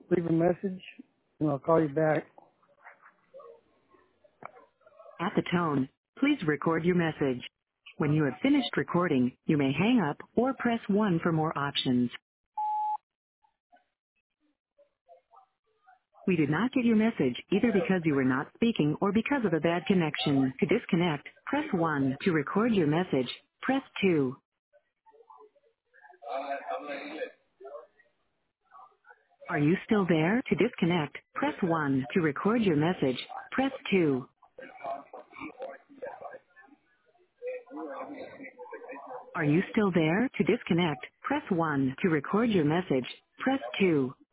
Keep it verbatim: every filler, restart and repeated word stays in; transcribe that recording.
leave a message, and I'll call you back. At the tone, please record your message. When you have finished recording, you may hang up or press one for more options. We did not get your message either because you were not speaking or because of a bad connection. To disconnect, press one. To record your message, press two. Are you still there? To disconnect, press one. To record your message, press two. Are you still there? To disconnect, press one. To record your message, press two.